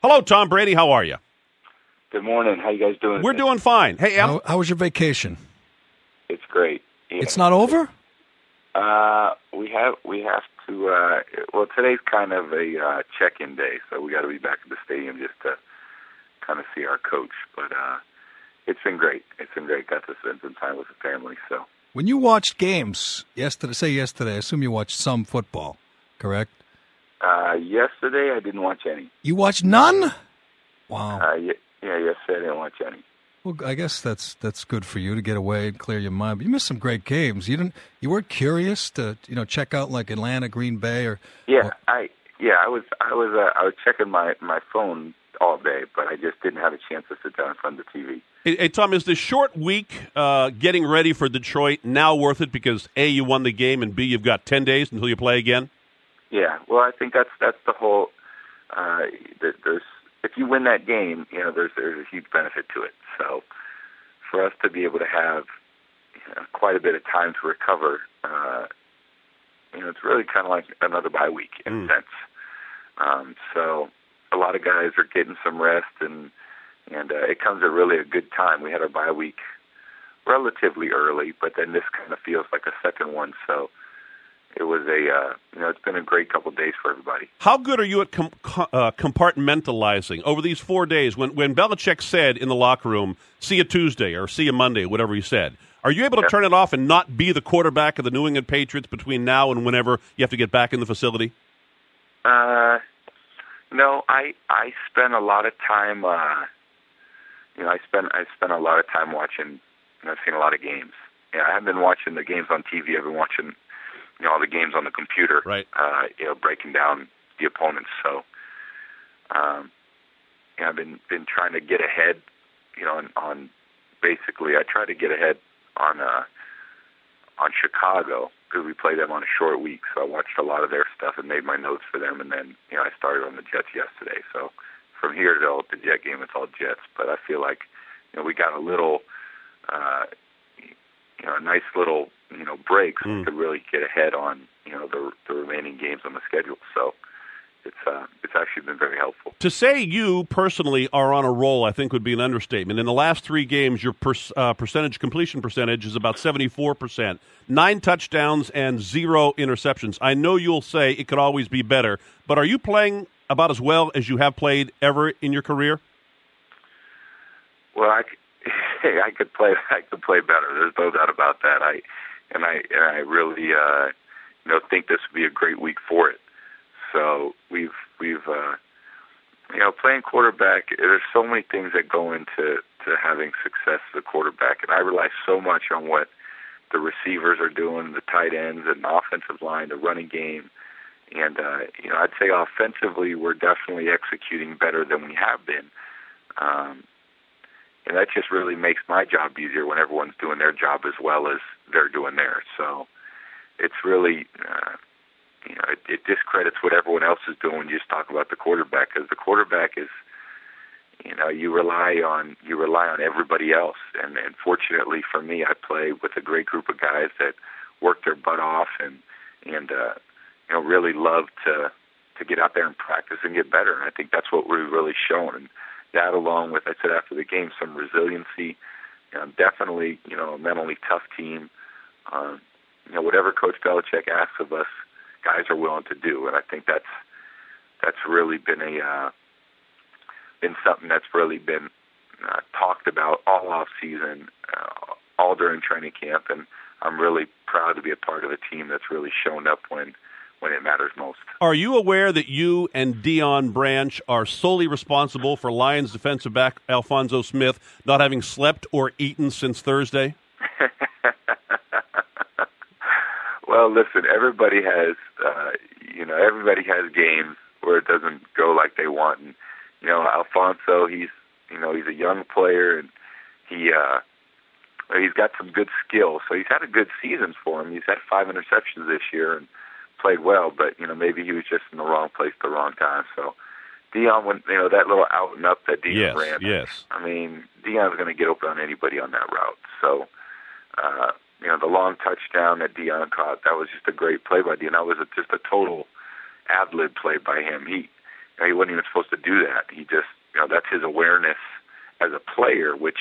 Hello, Tom Brady. How are you? Good morning. How you guys doing? We're doing fine. Hey, how was your vacation? It's great. Yeah. It's not over? We have to. Well, today's kind of a check-in day, so we got to be back at the stadium just to kind of see our coach. But it's been great. It's been great. Got to spend some time with the family. So when you watched games yesterday, I assume you watched some football, correct? Yesterday I didn't watch any. You watched none? Wow. Yeah, yesterday I didn't watch any. Well, I guess that's good for you to get away and clear your mind. But you missed some great games. You weren't curious to check out like Atlanta, Green Bay, or I was checking my phone all day, but I just didn't have a chance to sit down in front of the TV. Hey, Tom, is the short week getting ready for Detroit now worth it because A, you won the game, and B, you've got 10 days until you play again? Yeah, well, I think that's the whole. If you win that game, there's a huge benefit to it. So for us to be able to have quite a bit of time to recover, it's really kind of like another bye week in a sense. So a lot of guys are getting some rest, and it comes at really a good time. We had our bye week relatively early, but then this kind of feels like a second one. So it was it's been a great couple of days for everybody. How good are you at compartmentalizing over these 4 days? When Belichick said in the locker room, "See you Tuesday" or "See you Monday," whatever he said, are you able to turn it off and not be the quarterback of the New England Patriots between now and whenever you have to get back in the facility? No, I spend a lot of time. I spend a lot of time watching. I've seen a lot of games. Yeah, I haven't been watching the games on TV. I've been watching all the games on the computer, right? Breaking down the opponents. So, I've been trying to get ahead, on basically I try to get ahead on Chicago because we play them on a short week. So I watched a lot of their stuff and made my notes for them, and then I started on the Jets yesterday. So from here to the Jet game, it's all Jets. But I feel like we got a little, a nice little break so we could really get ahead on the remaining games on the schedule. So it's actually been very helpful. To say you personally are on a roll, I think would be an understatement. In the last 3 games, your completion percentage is about 74%, 9 touchdowns and 0 interceptions. I know you'll say it could always be better, but are you playing about as well as you have played ever in your career? Well, I could play better. There's no doubt about that. I really think this would be a great week for it. So we've playing quarterback. There's so many things that go into having success as a quarterback, and I rely so much on what the receivers are doing, the tight ends, and the offensive line, the running game. And I'd say offensively, we're definitely executing better than we have been. And that just really makes my job easier when everyone's doing their job as well as they're doing theirs. So it's really, it discredits what everyone else is doing when you just talk about the quarterback, because the quarterback is, you rely on everybody else. And fortunately for me, I play with a great group of guys that work their butt off and really love to get out there and practice and get better. And I think that's what we've really shown. And that, along with, I said after the game, some resiliency, definitely, a mentally tough team. Whatever Coach Belichick asks of us, guys are willing to do, and I think that's really been something that's really been talked about all off season, all during training camp, and I'm really proud to be a part of a team that's really shown up when it matters most. Are you aware that you and Deion Branch are solely responsible for Lions defensive back Alfonso Smith not having slept or eaten since Thursday? Well, listen, everybody has games where it doesn't go like they want. And, Alfonso, he's a young player, and he's got some good skills. So he's had a good season for him. He's had 5 interceptions this year and played well, but, maybe he was just in the wrong place at the wrong time. So Deion, when, that little out and up that Deion ran. Yes. I mean, Deion's going to get open on anybody on that route. So, the long touchdown that Deion caught, that was just a great play by Deion. That was just a total ad-lib play by him. he wasn't even supposed to do that. He just, that's his awareness as a player, which,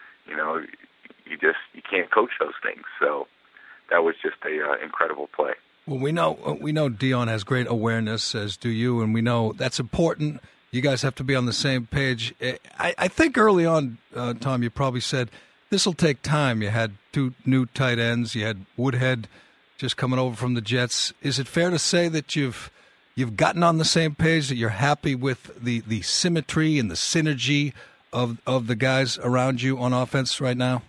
you can't coach those things. So that was just a incredible play. Well, we know Dion has great awareness, as do you, and we know that's important. You guys have to be on the same page. I think early on, Tom, you probably said this will take time. You had 2 new tight ends. You had Woodhead just coming over from the Jets. Is it fair to say that you've gotten on the same page, that you're happy with the symmetry and the synergy of the guys around you on offense right now?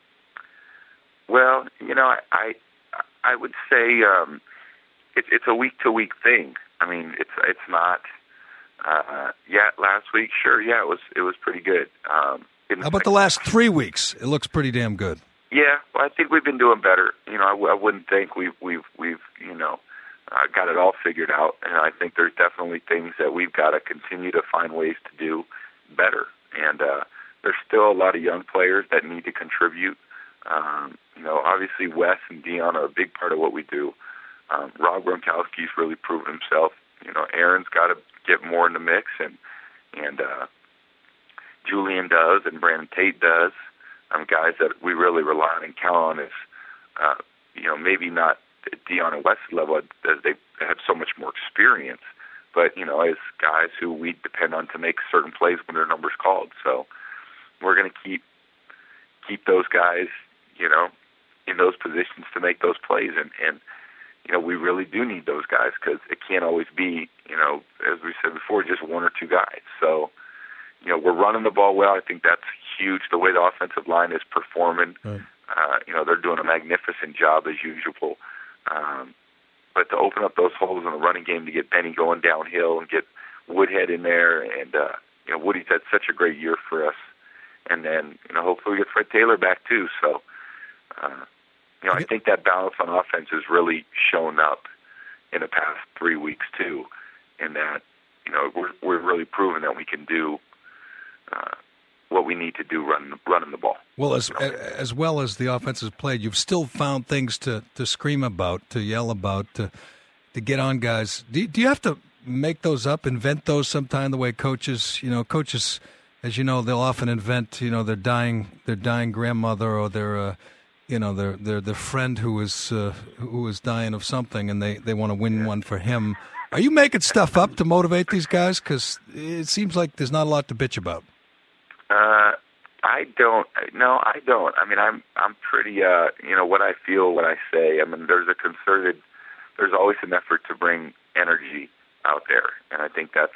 Well, I would say it's a week-to-week thing. I mean, it's not. Last week, sure, it was pretty good. How about the last 3 weeks? It looks pretty damn good. Yeah, well, I think we've been doing better. I wouldn't think we've got it all figured out, and I think there's definitely things that we've got to continue to find ways to do better. And there's still a lot of young players that need to contribute. Obviously Wes and Dion are a big part of what we do. Rob Gronkowski's really proven himself. Aaron's got to get more in the mix, and Julian does, and Brandon Tate does. Guys that we really rely on and count on is, maybe not at Dion and Wes' level as they have so much more experience, but, as guys who we depend on to make certain plays when their number's called. So we're going to keep those guys, in those positions to make those plays. And we really do need those guys because it can't always be, as we said before, just 1 or 2 guys. So, we're running the ball well. I think that's huge, the way the offensive line is performing. Right. They're doing a magnificent job as usual. But to open up those holes in the running game, to get Benny going downhill and get Woodhead in there, and, Woody's had such a great year for us. And then, hopefully we get Fred Taylor back too. So, I think that balance on offense has really shown up in the past 3 weeks too, in that, we're really proving that we can do what we need to do running the ball. Well, as well as the offense has played, you've still found things to scream about, to yell about, to get on guys. Do you have to make those up, invent those sometime, the way coaches, as you know, they'll often invent, their dying grandmother or their friend who is dying of something, and they want to win one for him. Are you making stuff up to motivate these guys? Because it seems like there's not a lot to bitch about. I don't. No, I don't. I mean, I'm pretty. What I feel, what I say. I mean, there's always an effort to bring energy out there, and I think that's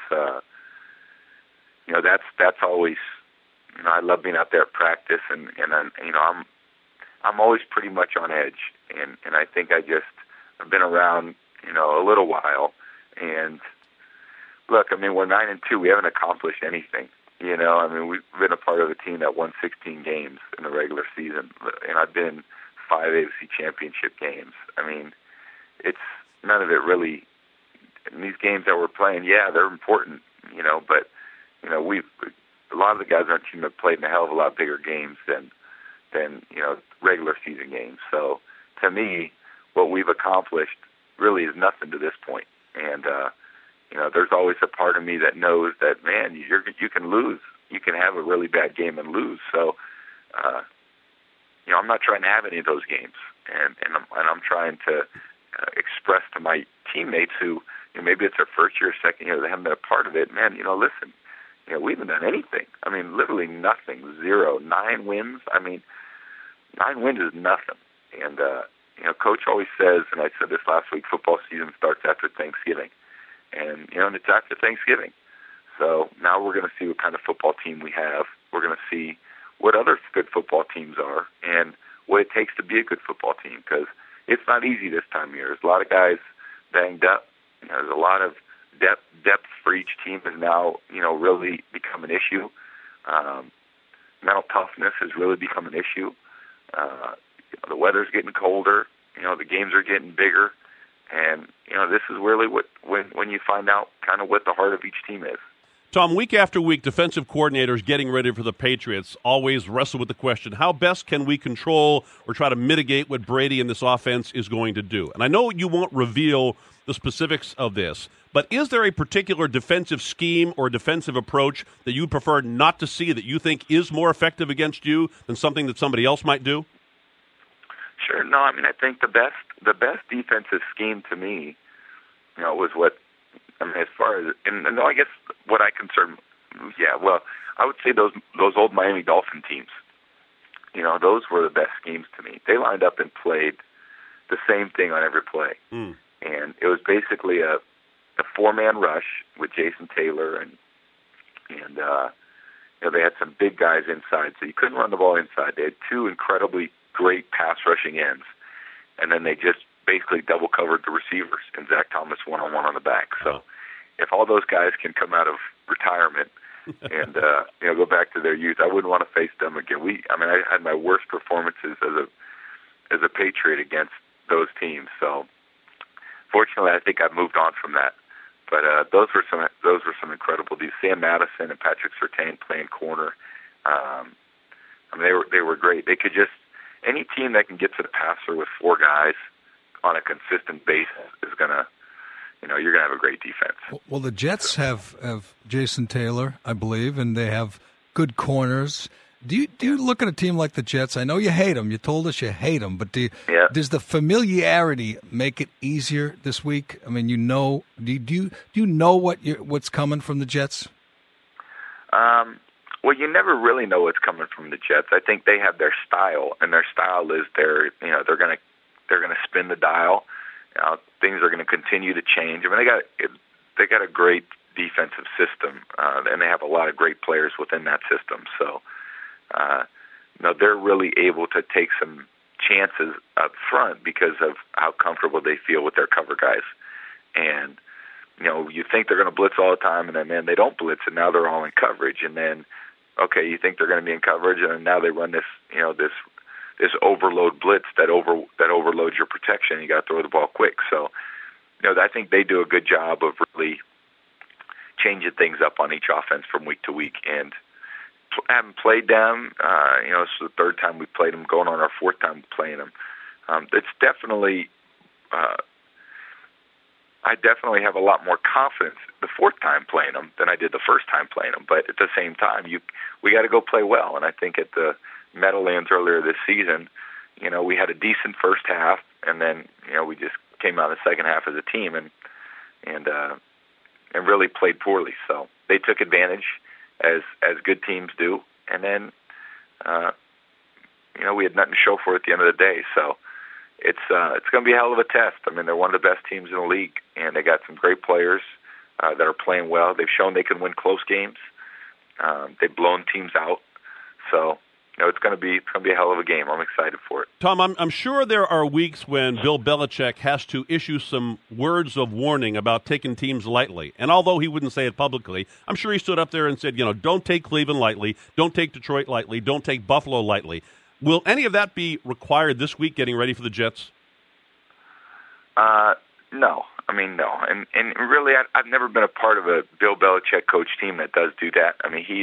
always. I love being out there at practice, and I'm always pretty much on edge, and I think I've been around, a little while, and look, I mean, we're 9-2. We haven't accomplished anything. I mean, we've been a part of a team that won 16 games in the regular season, and I've been in 5 AFC championship games. I mean, it's none of it really. In these games that we're playing, yeah, they're important, but a lot of the guys on our team have played in a hell of a lot bigger games than regular season games. So to me, what we've accomplished really is nothing to this point. And there's always a part of me that knows that, man, you can lose. You can have a really bad game and lose. So, I'm not trying to have any of those games, and I'm trying to express to my teammates who maybe it's their first year, second year, they haven't been a part of it. Man, listen, we haven't done anything. I mean, literally nothing. 0, 9 wins. I mean, 9 wins is nothing. And Coach always says, and I said this last week, football season starts after Thanksgiving. And, and it's after Thanksgiving. So now we're going to see what kind of football team we have. We're going to see what other good football teams are and what it takes to be a good football team, because it's not easy this time of year. There's a lot of guys banged up. There's a lot of depth for each team has now, really become an issue. Mental toughness has really become an issue. The weather's getting colder. The games are getting bigger. And, this is really when you find out kind of what the heart of each team is. Tom, week after week, defensive coordinators getting ready for the Patriots always wrestle with the question, how best can we control or try to mitigate what Brady and this offense is going to do? And I know you won't reveal the specifics of this, but is there a particular defensive scheme or defensive approach that you prefer not to see that you think is more effective against you than something that somebody else might do? Sure. No, I mean, I think the best defensive scheme to me, was what, as far as, and no, I guess what I concern, I would say those old Miami Dolphin teams. Those were the best schemes to me. They lined up and played the same thing on every play, and it was basically a four-man rush with Jason Taylor, and they had some big guys inside, so you couldn't run the ball inside. They had two incredibly great pass rushing ends, and then they just basically double covered the receivers and Zach Thomas one-on-one on the back. So if all those guys can come out of retirement and go back to their youth, I wouldn't want to face them again. I had my worst performances as a Patriot against those teams. So fortunately, I think I've moved on from that. But those were some incredible dudes. Sam Madison and Patrick Surtain playing corner. They were great. They could just, any team that can get to the passer with four guys on a consistent basis is gonna, you're gonna have a great defense. Well, the Jets have Jason Taylor, I believe, and they have good corners. Do you look at a team like the Jets? I know you hate them. You told us you hate them, but does the familiarity make it easier this week? I mean, do you know what's coming from the Jets? Well, you never really know what's coming from the Jets. I think they have their style, and their style is they're gonna spin the dial. Things are going to continue to change. I mean, they got a great defensive system, and they have a lot of great players within that system. So, they're really able to take some chances up front because of how comfortable they feel with their cover guys. And you think they're going to blitz all the time, and then they don't blitz, and now they're all in coverage. And then, okay, you think they're going to be in coverage, and then now they run this overload blitz that overloads your protection. You got to throw the ball quick. So, I think they do a good job of really changing things up on each offense from week to week. And haven't played them. It's the third time we played them, going on our fourth time playing them. It's definitely. I definitely have a lot more confidence the fourth time playing them than I did the first time playing them. But at the same time, we got to go play well. And I think at the Meadowlands earlier this season, we had a decent first half, and then we just came out in the second half as a team and really played poorly. So they took advantage as good teams do, and then we had nothing to show for it at the end of the day. So it's going to be a hell of a test. I mean, they're one of the best teams in the league, and they got some great players that are playing well. They've shown they can win close games. They've blown teams out. So it's going to be a hell of a game. I'm excited for it. Tom, I'm sure there are weeks when Bill Belichick has to issue some words of warning about taking teams lightly. And although he wouldn't say it publicly, I'm sure he stood up there and said, don't take Cleveland lightly, don't take Detroit lightly, don't take Buffalo lightly. Will any of that be required this week getting ready for the Jets? No. I mean, no. And really, I've never been a part of a Bill Belichick coach team that does do that. I mean,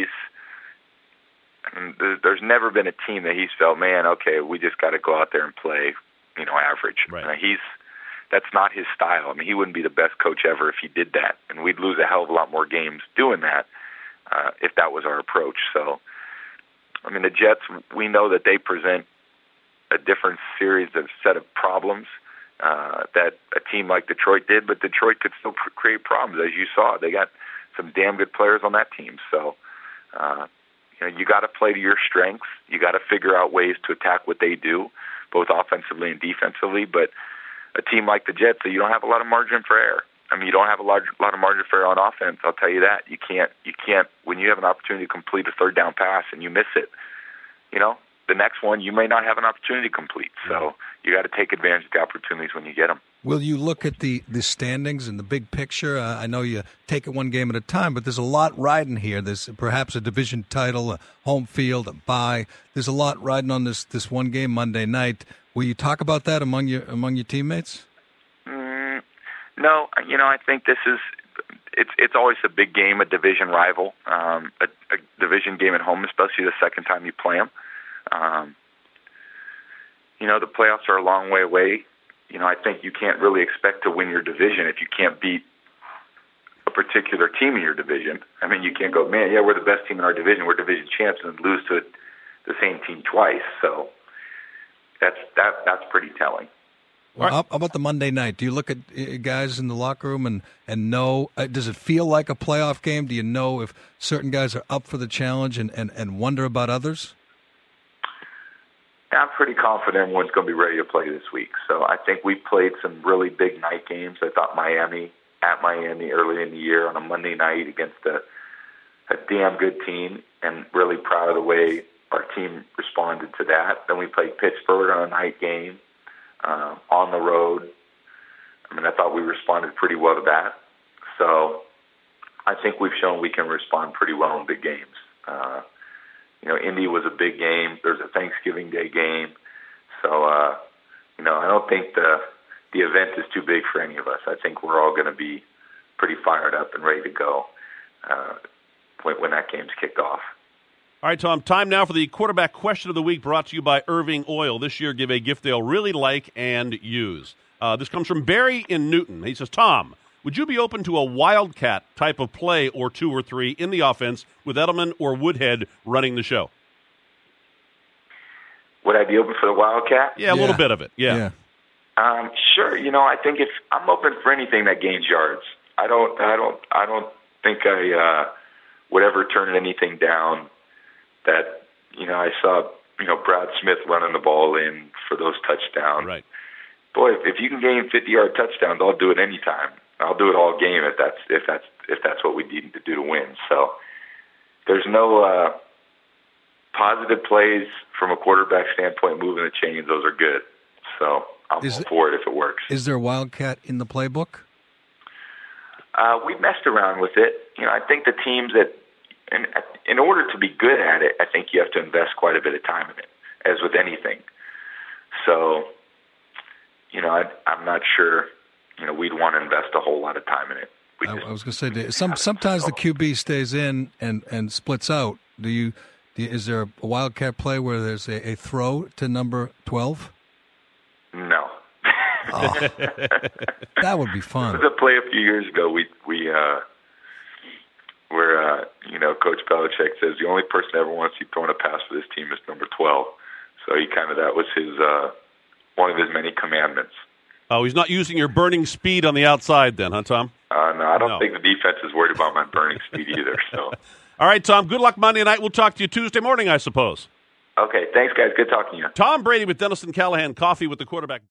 there's never been a team that he's felt, man, okay, we just got to go out there and play, average. Right. That's not his style. I mean, he wouldn't be the best coach ever if he did that, and we'd lose a hell of a lot more games doing that if that was our approach. So, I mean, the Jets, we know that they present a different set of problems that a team like Detroit did, but Detroit could still create problems, as you saw. They got some damn good players on that team. So, you got to play to your strengths. You got to figure out ways to attack what they do, both offensively and defensively. But a team like the Jets, you don't have a lot of margin for error. I mean, you don't have a lot of margin for error on offense. I'll tell you that. You can't. When you have an opportunity to complete a third down pass and you miss it, the next one you may not have an opportunity to complete. So you got to take advantage of the opportunities when you get them. Will you look at the standings and the big picture? I know you take it one game at a time, but there's a lot riding here. There's perhaps a division title, a home field, a bye. There's a lot riding on this one game Monday night. Will you talk about that among your teammates? No. I think this is it's always a big game, a division rival, a division game at home, especially the second time you play them. The playoffs are a long way away. I think you can't really expect to win your division if you can't beat a particular team in your division. I mean, you can't go, man, yeah, we're the best team in our division, we're division champs, and lose to the same team twice. So that's pretty telling. Well, how about the Monday night? Do you look at guys in the locker room and know, does it feel like a playoff game? Do you know if certain guys are up for the challenge and wonder about others? I'm pretty confident everyone's going to be ready to play this week. So I think we played some really big night games. I thought Miami early in the year on a Monday night against a damn good team, and really proud of the way our team responded to that. Then we played Pittsburgh on a night game on the road. I mean, I thought we responded pretty well to that. So I think we've shown we can respond pretty well in big games. Indy was a big game. There's a Thanksgiving Day game. So, I don't think the event is too big for any of us. I think we're all going to be pretty fired up and ready to go when that game's kicked off. All right, Tom, time now for the quarterback question of the week, brought to you by Irving Oil. This year, give a gift they'll really like and use. This comes from Barry in Newton. He says, Tom, would you be open to a wildcat type of play or 2 or 3 in the offense with Edelman or Woodhead running the show? Would I be open for the wildcat? Yeah, a little bit of it. Yeah. Sure. I think I'm open for anything that gains yards. I don't think I would ever turn anything down that, I saw, Brad Smith running the ball in for those touchdowns. Right. Boy, if you can gain 50-yard touchdowns, I'll do it anytime. I'll do it all game if that's what we need to do to win. So there's no positive plays from a quarterback standpoint, moving the chains. Those are good. So I'm all for it if it works. Is there a wildcat in the playbook? We messed around with it. I think the teams that, in order to be good at it, I think you have to invest quite a bit of time in it, as with anything. So, I'm not sure, we'd want to invest a whole lot of time in it. I was going to say, sometimes the QB stays in and splits out. Is there a wildcat play where there's a throw to number 12? No. Oh, that would be fun. There was a play a few years ago. Where Coach Belichick says the only person ever wants to see throwing a pass for this team is number 12. So that was his one of his many commandments. Oh, he's not using your burning speed on the outside then, huh, Tom? No, I don't think the defense is worried about my burning speed either. So. All right, Tom, good luck Monday night. We'll talk to you Tuesday morning, I suppose. Okay, thanks, guys. Good talking to you. Tom Brady with Dennis and Callahan, Coffee with the Quarterback.